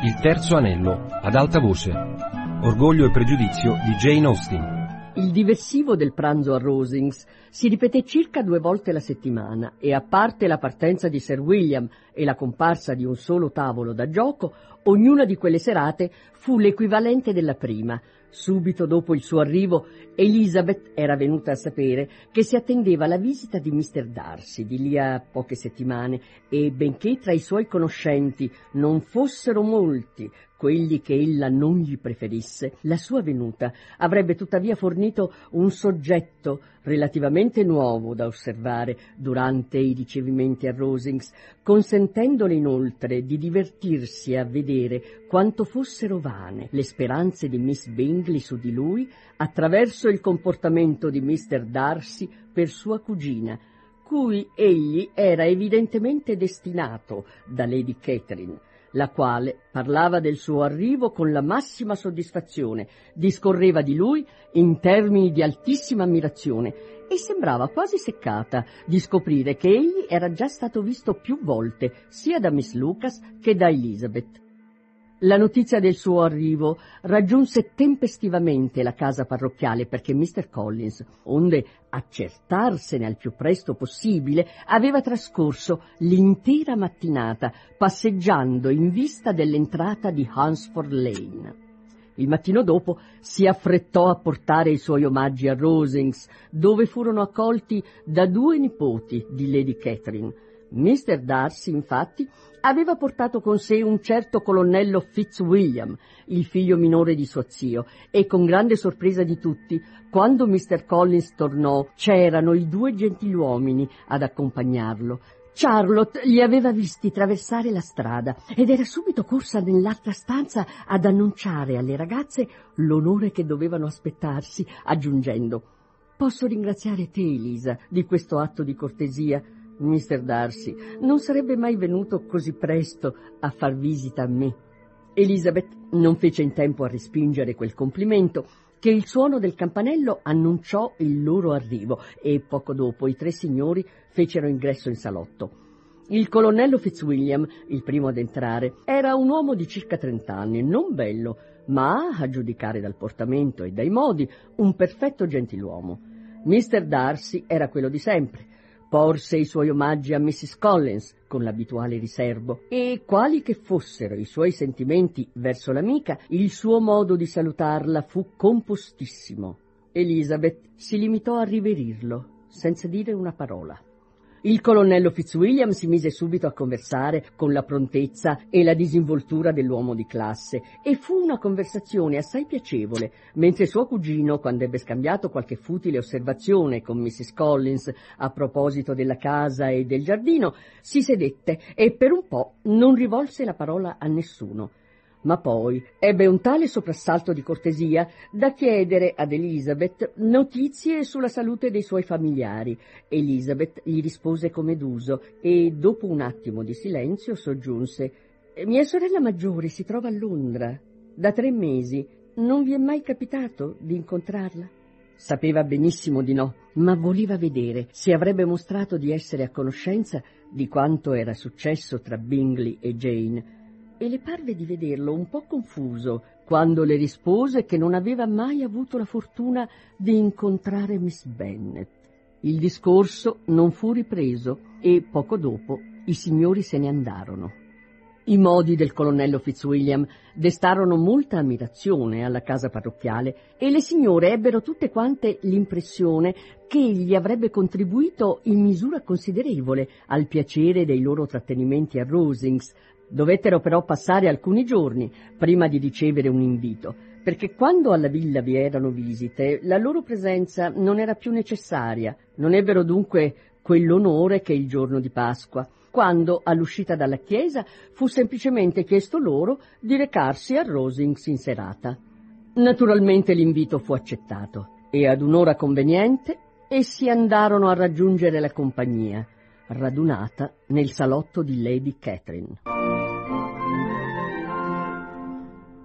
Il terzo anello, ad alta voce. Orgoglio e pregiudizio di Jane Austen. Il diversivo del pranzo a Rosings si ripeté circa 2 volte la settimana e, a parte la partenza di Sir William e la comparsa di un solo tavolo da gioco, ognuna di quelle serate fu l'equivalente della prima. Subito dopo il suo arrivo, Elizabeth era venuta a sapere che si attendeva la visita di Mr. Darcy di lì a poche settimane e, benché tra i suoi conoscenti non fossero molti quelli che ella non gli preferisse, la sua venuta avrebbe tuttavia fornito un soggetto relativamente nuovo da osservare durante i ricevimenti a Rosings, consentendole inoltre di divertirsi a vedere quanto fossero vane le speranze di Miss Bingley su di lui attraverso il comportamento di Mr. Darcy per sua cugina, cui egli era evidentemente destinato da Lady Catherine, la quale parlava del suo arrivo con la massima soddisfazione, discorreva di lui in termini di altissima ammirazione e sembrava quasi seccata di scoprire che egli era già stato visto più volte sia da Miss Lucas che da Elizabeth. La notizia del suo arrivo raggiunse tempestivamente la casa parrocchiale perché Mr. Collins, onde accertarsene al più presto possibile, aveva trascorso l'intera mattinata passeggiando in vista dell'entrata di Hunsford Lane. Il mattino dopo si affrettò a portare i suoi omaggi a Rosings, dove furono accolti da 2 nipoti di Lady Catherine. Mr. Darcy, infatti, aveva portato con sé un certo colonnello Fitzwilliam, il figlio minore di suo zio, e con grande sorpresa di tutti, quando Mr. Collins tornò, c'erano i 2 gentiluomini ad accompagnarlo. Charlotte li aveva visti traversare la strada ed era subito corsa nell'altra stanza ad annunciare alle ragazze l'onore che dovevano aspettarsi, aggiungendo: «Posso ringraziare te, Elisa, di questo atto di cortesia. Mr. Darcy non sarebbe mai venuto così presto a far visita a me». Elizabeth non fece in tempo a respingere quel complimento, che il suono del campanello annunciò il loro arrivo e poco dopo i 3 signori fecero ingresso in salotto. Il colonnello Fitzwilliam, il primo ad entrare, era un uomo di circa 30 anni, non bello, ma, a giudicare dal portamento e dai modi, un perfetto gentiluomo. Mr. Darcy era quello di sempre. Porse i suoi omaggi a Mrs. Collins con l'abituale riservo e, quali che fossero i suoi sentimenti verso l'amica, il suo modo di salutarla fu compostissimo. Elizabeth si limitò a riverirlo, senza dire una parola. Il colonnello Fitzwilliam si mise subito a conversare con la prontezza e la disinvoltura dell'uomo di classe, e fu una conversazione assai piacevole, mentre suo cugino, quando ebbe scambiato qualche futile osservazione con Mrs. Collins a proposito della casa e del giardino, si sedette e per un po' non rivolse la parola a nessuno. Ma poi ebbe un tale soprassalto di cortesia da chiedere ad Elizabeth notizie sulla salute dei suoi familiari. Elizabeth gli rispose come d'uso e, dopo un attimo di silenzio, soggiunse: «Mia sorella maggiore si trova a Londra da 3 mesi. Non vi è mai capitato di incontrarla?» Sapeva benissimo di no, ma voleva vedere se avrebbe mostrato di essere a conoscenza di quanto era successo tra Bingley e Jane, e le parve di vederlo un po' confuso quando le rispose che non aveva mai avuto la fortuna di incontrare Miss Bennet. Il discorso non fu ripreso e poco dopo i signori se ne andarono. I modi del colonnello Fitzwilliam destarono molta ammirazione alla casa parrocchiale e le signore ebbero tutte quante l'impressione che egli avrebbe contribuito in misura considerevole al piacere dei loro trattenimenti a Rosings. Dovettero però passare alcuni giorni prima di ricevere un invito, perché quando alla villa vi erano visite, la loro presenza non era più necessaria. Non ebbero dunque quell'onore che il giorno di Pasqua, quando, all'uscita dalla chiesa, fu semplicemente chiesto loro di recarsi a Rosings in serata. Naturalmente l'invito fu accettato e ad un'ora conveniente essi andarono a raggiungere la compagnia, radunata nel salotto di Lady Catherine.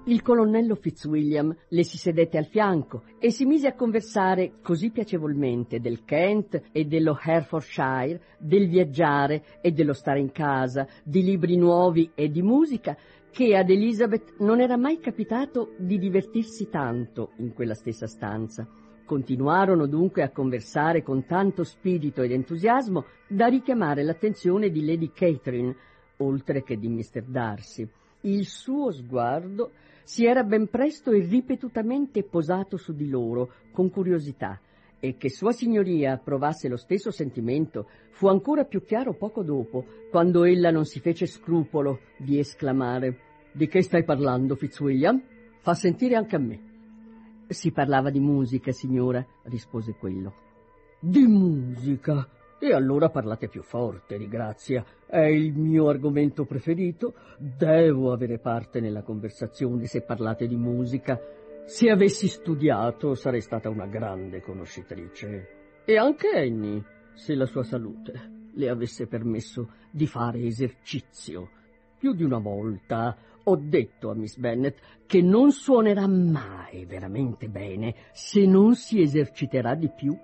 Il colonnello Fitzwilliam le si sedette al fianco e si mise a conversare così piacevolmente del Kent e dello Herefordshire, del viaggiare e dello stare in casa, di libri nuovi e di musica, che ad Elizabeth non era mai capitato di divertirsi tanto in quella stessa stanza. Continuarono dunque a conversare con tanto spirito ed entusiasmo da richiamare l'attenzione di Lady Catherine, oltre che di Mr. Darcy. Il suo sguardo si era ben presto e ripetutamente posato su di loro con curiosità, e che Sua Signoria provasse lo stesso sentimento fu ancora più chiaro poco dopo, quando ella non si fece scrupolo di esclamare: «Di che stai parlando, Fitzwilliam? Fa sentire anche a me». «Si parlava di musica, signora», rispose quello. «Di musica? E allora parlate più forte, di grazia. È il mio argomento preferito. Devo avere parte nella conversazione se parlate di musica. Se avessi studiato sarei stata una grande conoscitrice. E anche Annie, se la sua salute le avesse permesso di fare esercizio. Più di una volta ho detto a Miss Bennet che non suonerà mai veramente bene se non si eserciterà di più».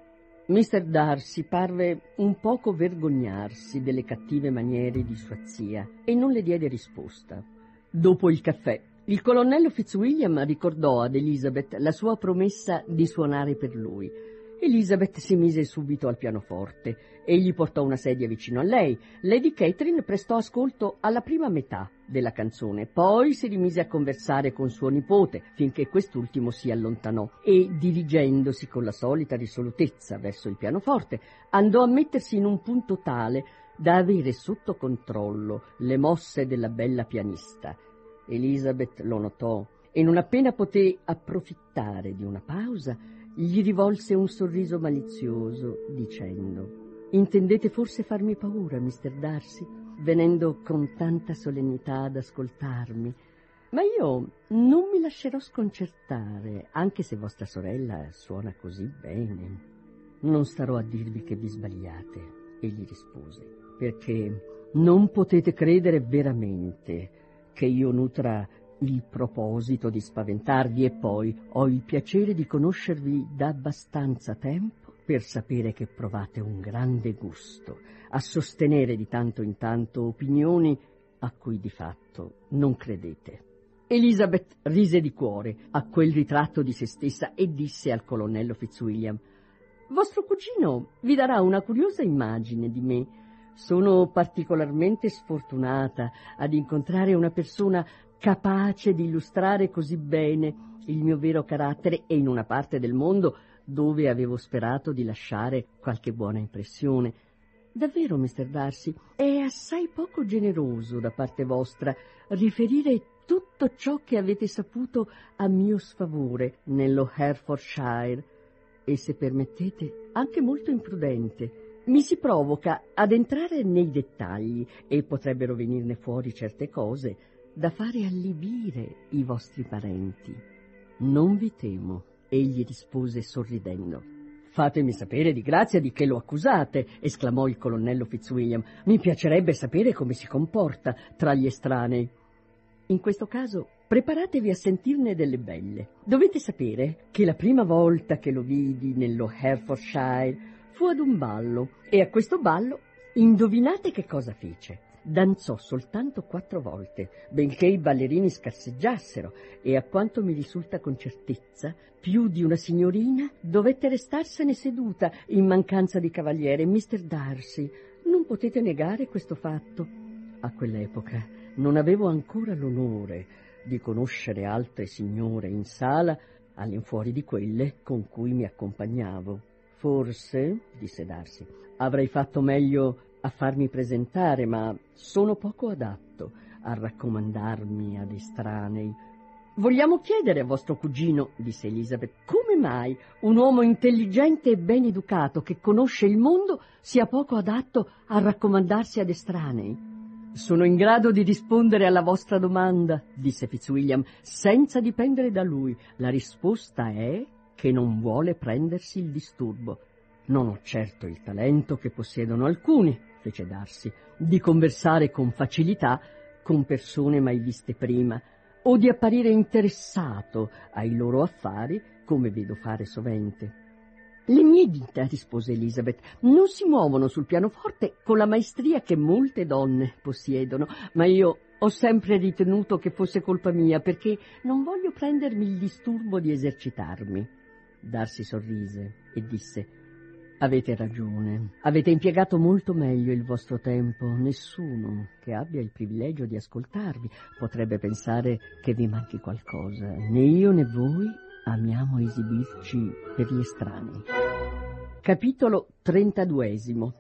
Mr. Darcy parve un poco vergognarsi delle cattive maniere di sua zia e non le diede risposta. Dopo il caffè, il colonnello Fitzwilliam ricordò ad Elizabeth la sua promessa di suonare per lui. Elizabeth si mise subito al pianoforte. Egli portò una sedia vicino a lei. Lady Catherine prestò ascolto alla prima metà della canzone, poi si rimise a conversare con suo nipote finché quest'ultimo si allontanò e, dirigendosi con la solita risolutezza verso il pianoforte, andò a mettersi in un punto tale da avere sotto controllo le mosse della bella pianista. Elizabeth lo notò e non appena poté approfittare di una pausa gli rivolse un sorriso malizioso dicendo: «Intendete forse farmi paura, Mr. Darcy, venendo con tanta solennità ad ascoltarmi? Ma io non mi lascerò sconcertare, anche se vostra sorella suona così bene». «Non starò a dirvi che vi sbagliate», egli rispose, «perché non potete credere veramente che io nutra il proposito di spaventarvi, e poi ho il piacere di conoscervi da abbastanza tempo per sapere che provate un grande gusto a sostenere di tanto in tanto opinioni a cui di fatto non credete». Elizabeth rise di cuore a quel ritratto di se stessa e disse al colonnello Fitzwilliam: «Vostro cugino vi darà una curiosa immagine di me. Sono particolarmente sfortunata ad incontrare una persona capace di illustrare così bene il mio vero carattere e in una parte del mondo dove avevo sperato di lasciare qualche buona impressione. Davvero, Mr. Darcy, è assai poco generoso da parte vostra riferire tutto ciò che avete saputo a mio sfavore nello Herefordshire e, se permettete, anche molto imprudente. Mi si provoca ad entrare nei dettagli e potrebbero venirne fuori certe cose da fare allibire i vostri parenti». «Non vi temo», egli rispose sorridendo. «Fatemi sapere di grazia di che lo accusate», esclamò il colonnello Fitzwilliam. «Mi piacerebbe sapere come si comporta tra gli estranei». «In questo caso preparatevi a sentirne delle belle. Dovete sapere che la prima volta che lo vidi nello Herefordshire fu ad un ballo, e a questo ballo indovinate che cosa fece? Danzò soltanto 4 volte, benché i ballerini scarseggiassero, e a quanto mi risulta con certezza, più di una signorina dovette restarsene seduta in mancanza di cavaliere. Mr. Darcy, non potete negare questo fatto. A quell'epoca non avevo ancora l'onore di conoscere altre signore in sala all'infuori di quelle con cui mi accompagnavo. Forse, disse Darcy, avrei fatto meglio a farmi presentare, ma sono poco adatto a raccomandarmi ad estranei». «Vogliamo chiedere a vostro cugino», disse Elizabeth, «come mai un uomo intelligente e ben educato che conosce il mondo sia poco adatto a raccomandarsi ad estranei?» «Sono in grado di rispondere alla vostra domanda», disse Fitzwilliam, «senza dipendere da lui. La risposta è che non vuole prendersi il disturbo. Non ho certo il talento che possiedono alcuni», fece Darcy, «di conversare con facilità con persone mai viste prima, o di apparire interessato ai loro affari, come vedo fare sovente. Le mie dita, rispose Elizabeth, non si muovono sul pianoforte con la maestria che molte donne possiedono, ma io ho sempre ritenuto che fosse colpa mia, perché non voglio prendermi il disturbo di esercitarmi. Darcy sorrise e disse: avete ragione, avete impiegato molto meglio il vostro tempo. Nessuno che abbia il privilegio di ascoltarvi potrebbe pensare che vi manchi qualcosa. Né io né voi amiamo esibirci per gli estranei. Capitolo 32.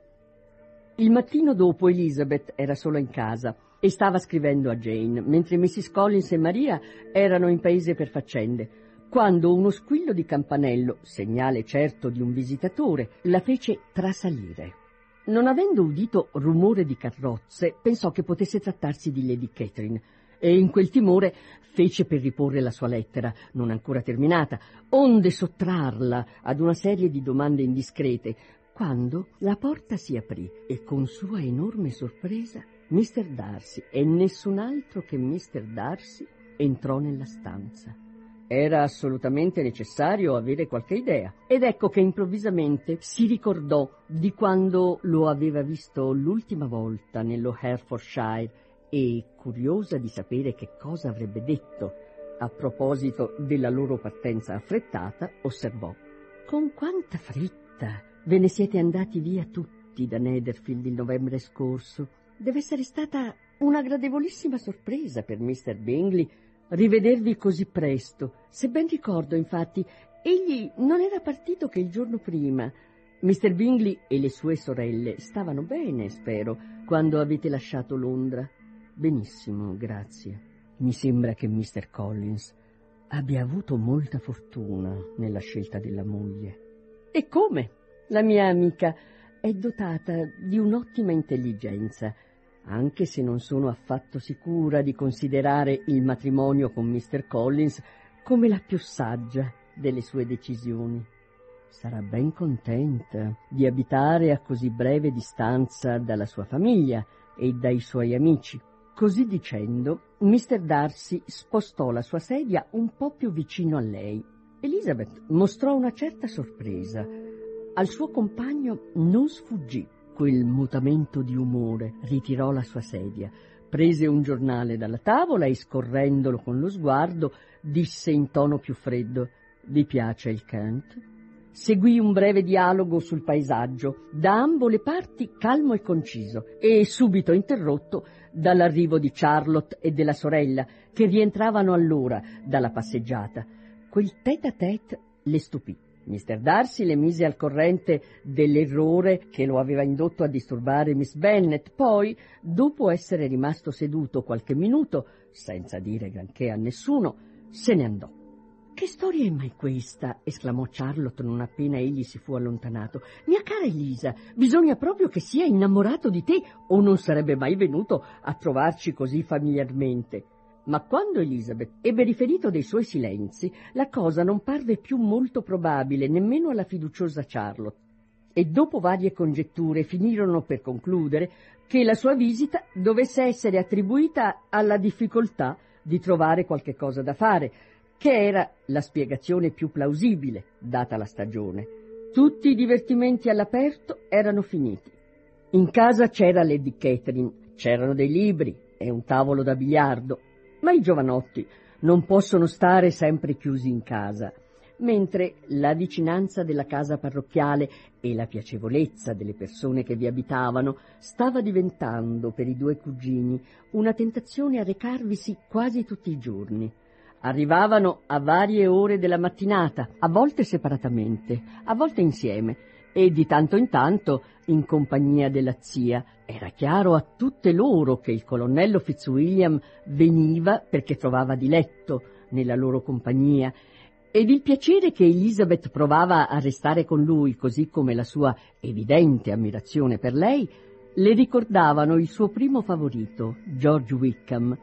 Il mattino dopo Elizabeth era sola in casa e stava scrivendo a Jane, mentre Mrs. Collins e Maria erano in paese per faccende, quando uno squillo di campanello, segnale certo di un visitatore, la fece trasalire. Non avendo udito rumore di carrozze, pensò che potesse trattarsi di Lady Catherine, e in quel timore fece per riporre la sua lettera, non ancora terminata, onde sottrarla ad una serie di domande indiscrete, quando la porta si aprì e con sua enorme sorpresa Mr. Darcy, e nessun altro che Mr. Darcy, entrò nella stanza. Era assolutamente necessario avere qualche idea, ed ecco che improvvisamente si ricordò di quando lo aveva visto l'ultima volta nello Hertfordshire e, curiosa di sapere che cosa avrebbe detto a proposito della loro partenza affrettata, osservò: «Con quanta fretta ve ne siete andati via tutti da Netherfield il novembre scorso. Deve essere stata una gradevolissima sorpresa per Mr. Bingley rivedervi così presto. Se ben ricordo, infatti, egli non era partito che il giorno prima. Mr. Bingley e le sue sorelle stavano bene, spero, quando avete lasciato Londra?» «Benissimo, grazie. Mi sembra che Mr. Collins abbia avuto molta fortuna nella scelta della moglie». «E come? La mia amica è dotata di un'ottima intelligenza, anche se non sono affatto sicura di considerare il matrimonio con Mr. Collins come la più saggia delle sue decisioni. Sarà ben contenta di abitare a così breve distanza dalla sua famiglia e dai suoi amici». Così dicendo, Mr. Darcy spostò la sua sedia un po' più vicino a lei. Elizabeth mostrò una certa sorpresa. Al suo compagno non sfuggì quel mutamento di umore. Ritirò la sua sedia, prese un giornale dalla tavola e, scorrendolo con lo sguardo, disse in tono più freddo: «Vi piace il Kent?» Seguì un breve dialogo sul paesaggio, da ambo le parti calmo e conciso, e subito interrotto dall'arrivo di Charlotte e della sorella, che rientravano allora dalla passeggiata. Quel tête-à-tête le stupì. Mr. Darcy le mise al corrente dell'errore che lo aveva indotto a disturbare Miss Bennet. Poi, dopo essere rimasto seduto qualche minuto, senza dire granché a nessuno, se ne andò. «Che storia è mai questa?» esclamò Charlotte non appena egli si fu allontanato. «Mia cara Elisa, bisogna proprio che sia innamorato di te, o non sarebbe mai venuto a trovarci così familiarmente». Ma quando Elizabeth ebbe riferito dei suoi silenzi, la cosa non parve più molto probabile nemmeno alla fiduciosa Charlotte, e dopo varie congetture finirono per concludere che la sua visita dovesse essere attribuita alla difficoltà di trovare qualche cosa da fare, che era la spiegazione più plausibile, data la stagione. Tutti i divertimenti all'aperto erano finiti. In casa c'era Lady Catherine, c'erano dei libri e un tavolo da biliardo, ma i giovanotti non possono stare sempre chiusi in casa, mentre la vicinanza della casa parrocchiale e la piacevolezza delle persone che vi abitavano stava diventando per i due cugini una tentazione a recarvisi quasi tutti i giorni. Arrivavano a varie ore della mattinata, a volte separatamente, a volte insieme, e di tanto in tanto in compagnia della zia. Era chiaro a tutte loro che il colonnello Fitzwilliam veniva perché trovava diletto nella loro compagnia, ed il piacere che Elizabeth provava a restare con lui, così come la sua evidente ammirazione per lei, le ricordavano il suo primo favorito, George Wickham.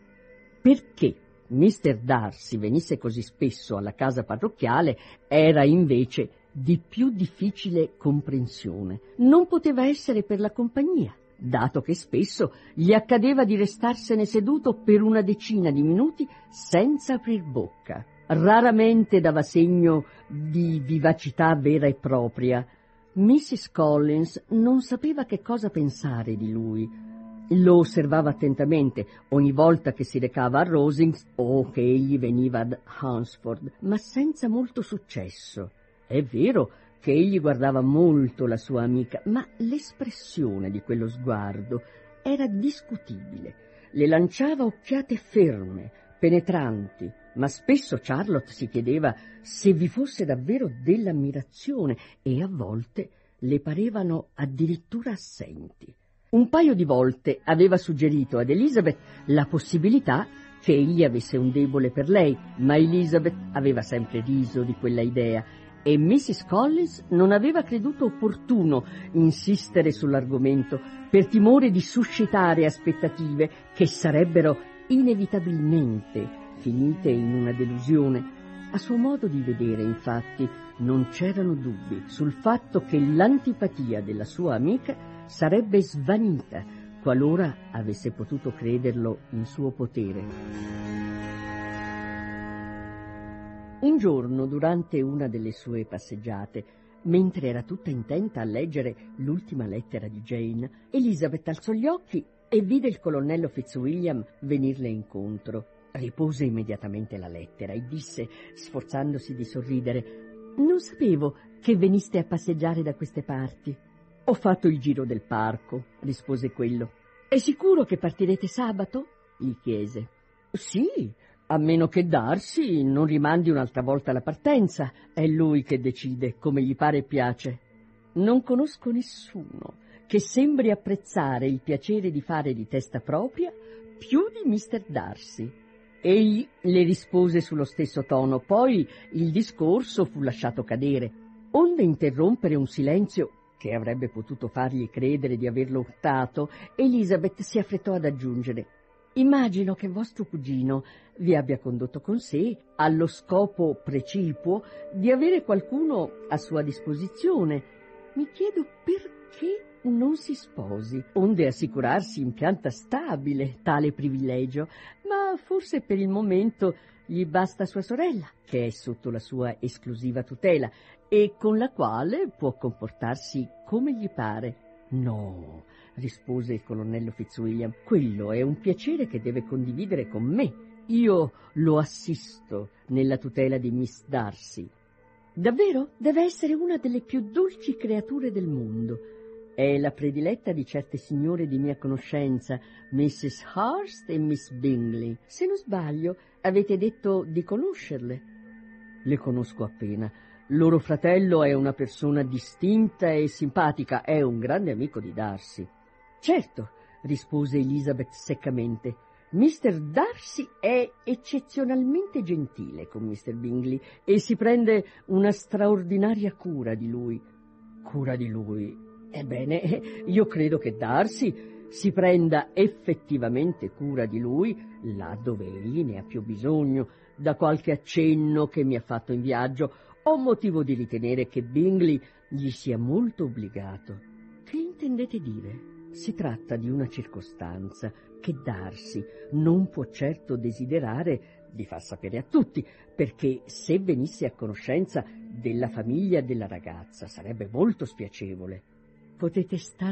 Perché Mr. Darcy venisse così spesso alla casa parrocchiale era invece di più difficile comprensione. Non poteva essere per la compagnia, dato che spesso gli accadeva di restarsene seduto per una decina di minuti senza aprir bocca. Raramente dava segno di vivacità vera e propria. Mrs. Collins non sapeva che cosa pensare di lui. Lo osservava attentamente ogni volta che si recava a Rosings o che egli veniva ad Hunsford, ma senza molto successo. È vero che egli guardava molto la sua amica, ma l'espressione di quello sguardo era discutibile. Le lanciava occhiate ferme, penetranti, ma spesso Charlotte si chiedeva se vi fosse davvero dell'ammirazione e a volte le parevano addirittura assenti. Un paio di volte aveva suggerito ad Elizabeth la possibilità che egli avesse un debole per lei, ma Elizabeth aveva sempre riso di quella idea e Mrs. Collins non aveva creduto opportuno insistere sull'argomento per timore di suscitare aspettative che sarebbero inevitabilmente finite in una delusione. A suo modo di vedere, infatti, non c'erano dubbi sul fatto che l'antipatia della sua amica sarebbe svanita qualora avesse potuto crederlo in suo potere. Un giorno, durante una delle sue passeggiate, mentre era tutta intenta a leggere l'ultima lettera di Jane, Elizabeth alzò gli occhi e vide il colonnello Fitzwilliam venirle incontro. Ripose immediatamente la lettera e disse, sforzandosi di sorridere: «Non sapevo che veniste a passeggiare da queste parti». «Ho fatto il giro del parco», rispose quello. «È sicuro che partirete sabato?» gli chiese. «Sì, a meno che Darcy non rimandi un'altra volta la partenza. È lui che decide, come gli pare e piace». «Non conosco nessuno che sembri apprezzare il piacere di fare di testa propria più di Mr. Darcy». Egli le rispose sullo stesso tono, poi il discorso fu lasciato cadere, onde interrompere un silenzio che avrebbe potuto fargli credere di averlo urtato. Elizabeth si affrettò ad aggiungere: «Immagino che vostro cugino vi abbia condotto con sé allo scopo precipuo di avere qualcuno a sua disposizione. Mi chiedo perché non si sposi, onde assicurarsi in pianta stabile tale privilegio, ma forse per il momento gli basta sua sorella, che è sotto la sua esclusiva tutela e con la quale può comportarsi come gli pare». «No», rispose il colonnello Fitzwilliam, «quello è un piacere che deve condividere con me. Io lo assisto nella tutela di Miss Darcy». «Davvero? Deve essere una delle più dolci creature del mondo. È la prediletta di certe signore di mia conoscenza, Mrs. Hurst e Miss Bingley. Se non sbaglio, avete detto di conoscerle». «Le conosco appena. Loro fratello è una persona distinta e simpatica, è un grande amico di Darcy». «Certo», rispose Elizabeth seccamente, «Mr. Darcy è eccezionalmente gentile con Mr. Bingley e si prende una straordinaria cura di lui». «Cura di lui? Ebbene, io credo che Darcy si prenda effettivamente cura di lui là dove egli ne ha più bisogno. Da qualche accenno che mi ha fatto in viaggio ho motivo di ritenere che Bingley gli sia molto obbligato». «Che intendete dire?» «Si tratta di una circostanza che Darcy non può certo desiderare di far sapere a tutti, perché se venisse a conoscenza della famiglia della ragazza sarebbe molto spiacevole». «Potete star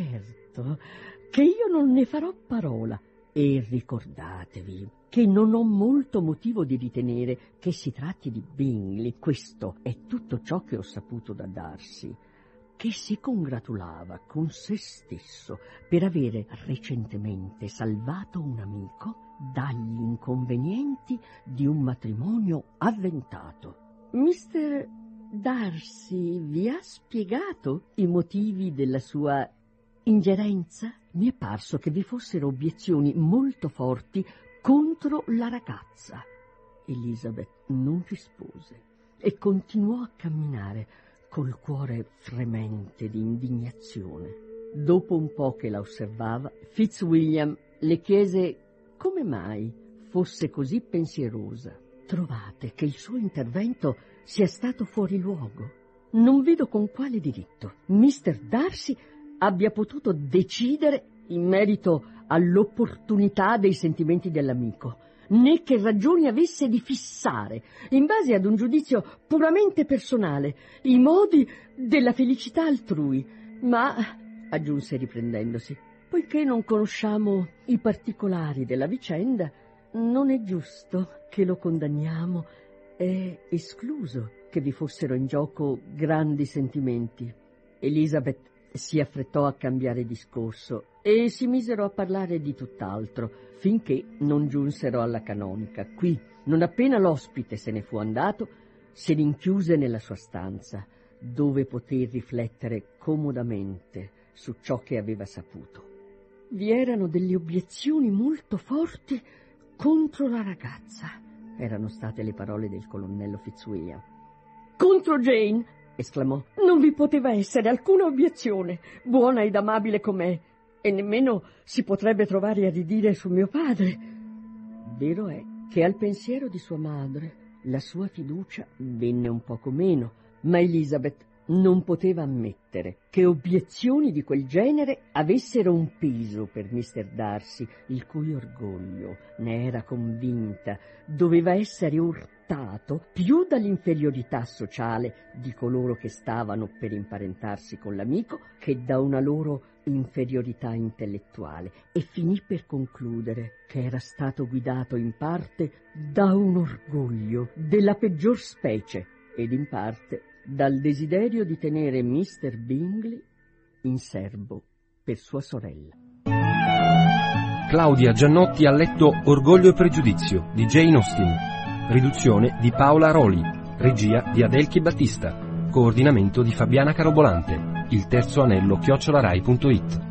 certo che io non ne farò parola. E ricordatevi che non ho molto motivo di ritenere che si tratti di Bingley. Questo è tutto ciò che ho saputo da Darcy, che si congratulava con se stesso per avere recentemente salvato un amico dagli inconvenienti di un matrimonio avventato». «Mr. Darcy vi ha spiegato i motivi della sua ingerenza?» «Mi è parso che vi fossero obiezioni molto forti contro la ragazza». Elizabeth non rispose e continuò a camminare col cuore fremente di indignazione. Dopo un po' che la osservava, Fitzwilliam le chiese come mai fosse così pensierosa. «Trovate che il suo intervento sia stato fuori luogo?» «Non vedo con quale diritto. Mr. Darcy abbia potuto decidere in merito all'opportunità dei sentimenti dell'amico, né che ragioni avesse di fissare, in base ad un giudizio puramente personale, i modi della felicità altrui. Ma, aggiunse riprendendosi, poiché non conosciamo i particolari della vicenda, non è giusto che lo condanniamo. È escluso che vi fossero in gioco grandi sentimenti. Elizabeth si affrettò a cambiare discorso e si misero a parlare di tutt'altro, finché non giunsero alla canonica. Qui, non appena l'ospite se ne fu andato, si rinchiuse nella sua stanza, dove poté riflettere comodamente su ciò che aveva saputo. Vi erano delle obiezioni molto forti contro la ragazza, erano state le parole del colonnello Fitzwilliam. Contro Jane, esclamò, non vi poteva essere alcuna obiezione, buona ed amabile com'è, e nemmeno si potrebbe trovare a ridire su mio padre. Vero è che al pensiero di sua madre la sua fiducia venne un poco meno, ma Elizabeth non poteva ammettere che obiezioni di quel genere avessero un peso per Mr. Darcy, il cui orgoglio, ne era convinta, doveva essere urtato più dall'inferiorità sociale di coloro che stavano per imparentarsi con l'amico che da una loro inferiorità intellettuale, e finì per concludere che era stato guidato in parte da un orgoglio della peggior specie ed in parte dal desiderio di tenere Mr. Bingley in serbo per sua sorella. Claudia Giannotti ha letto Orgoglio e pregiudizio di Jane Austen, riduzione di Paola Roli, regia di Adelchi Battista, coordinamento di Fabiana Carobolante, il terzo anello @rai.it.